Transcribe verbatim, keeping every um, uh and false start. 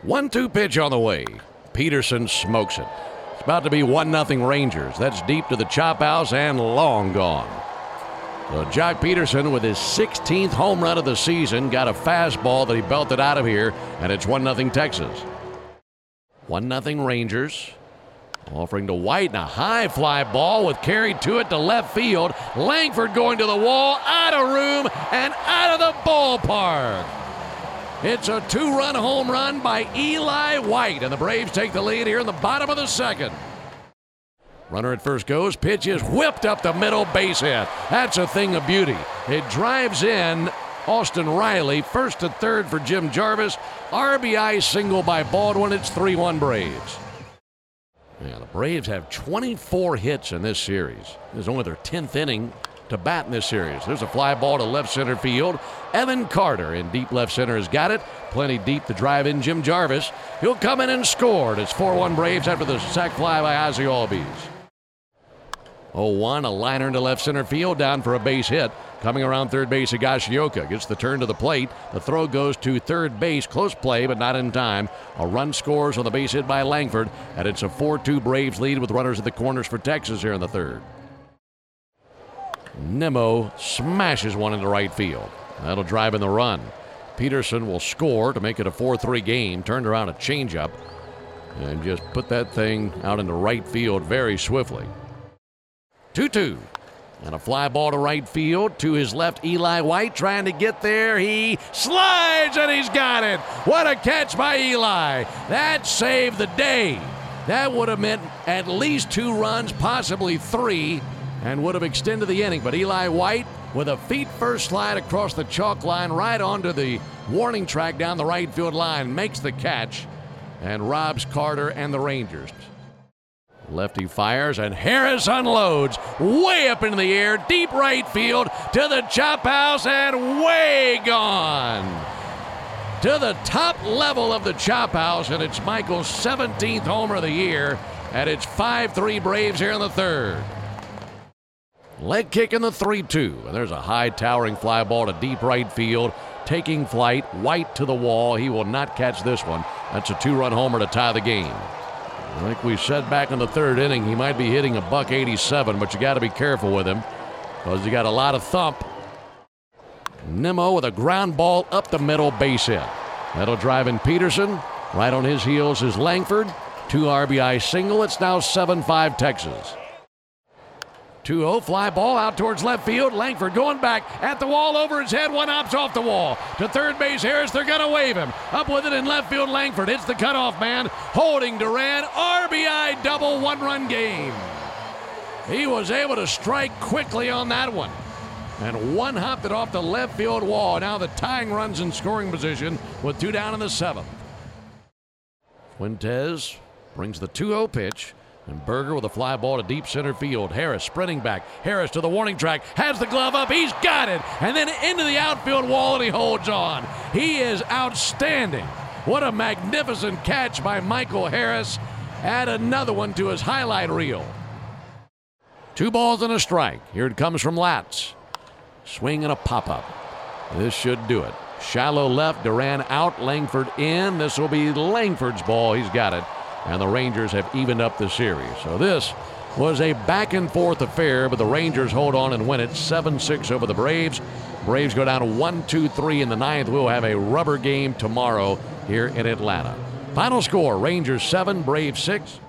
one two pitch on the way. Peterson smokes it. It's about to be one nothing Rangers. That's deep to the chop house and long gone. So Joc Pederson, with his sixteenth home run of the season, got a fastball that he belted out of here, and it's one nothing Texas. one nothing Rangers. Offering to White, and a high fly ball with carried to it to left field. Langford going to the wall, out of room, and out of the ballpark. It's a two-run home run by Eli White, and the Braves take the lead here in the bottom of the second. Runner at first goes, pitch is whipped up the middle, base hit. That's a thing of beauty. It drives in Austin Riley, first to third for Jim Jarvis. R B I single by Baldwin. It's three one Braves. Yeah, the Braves have twenty-four hits in this series. This is only their tenth inning to bat in this series. There's a fly ball to left center field. Evan Carter in deep left center has got it. Plenty deep to drive in Jim Jarvis. He'll come in and score. It's four one Braves after the sac fly by Ozzie Albies. oh one, a liner into left center field, down for a base hit. Coming around third base, Higashioka gets the turn to the plate. The throw goes to third base. Close play, but not in time. A run scores on the base hit by Langford, and it's a four two Braves lead with runners at the corners for Texas here in the third. Nimmo smashes one into right field. That'll drive in the run. Peterson will score to make it a four three game. Turned around a changeup and just put that thing out into right field very swiftly. two two. And a fly ball to right field. To his left, Eli White trying to get there. He slides, and he's got it. What a catch by Eli. That saved the day. That would have meant at least two runs, possibly three, and would have extended the inning. But Eli White, with a feet-first slide across the chalk line right onto the warning track down the right field line, makes the catch and robs Carter and the Rangers. Lefty fires, and Harris unloads way up into the air, deep right field to the chop house, and way gone to the top level of the chop house, and it's Michael's seventeenth homer of the year, and it's five three Braves here in the third. Leg kick in the three two, and there's a high towering fly ball to deep right field, taking flight. White to the wall. He will not catch this one. That's a two-run homer to tie the game. Like we said back in the third inning, he might be hitting a buck eighty-seven, but you got to be careful with him because he got a lot of thump. Nimmo with a ground ball up the middle, base hit. That'll drive in Peterson. Right on his heels is Langford. Two R B I single. It's now seven five Texas. two oh, fly ball out towards left field. Langford going back at the wall, over his head. One hops off the wall. To third base, Harris. They're going to wave him. Up with it in left field. Langford hits the cutoff man. Holding Duran. R B I double, one-run game. He was able to strike quickly on that one. And one hopped it off the left field wall. Now the tying runs in scoring position with two down in the seventh. Fuentes brings the two oh pitch. And Berger with a fly ball to deep center field. Harris sprinting back. Harris to the warning track. Has the glove up. He's got it. And then into the outfield wall, and he holds on. He is outstanding. What a magnificent catch by Michael Harris. Add another one to his highlight reel. Two balls and a strike. Here it comes from Latz. Swing and a pop-up. This should do it. Shallow left. Duran out. Langford in. This will be Langford's ball. He's got it. And the Rangers have evened up the series. So this was a back-and-forth affair, but the Rangers hold on and win it seven six over the Braves. Braves go down to one two three in the ninth. We'll have a rubber game tomorrow here in Atlanta. Final score, Rangers seven, Braves six.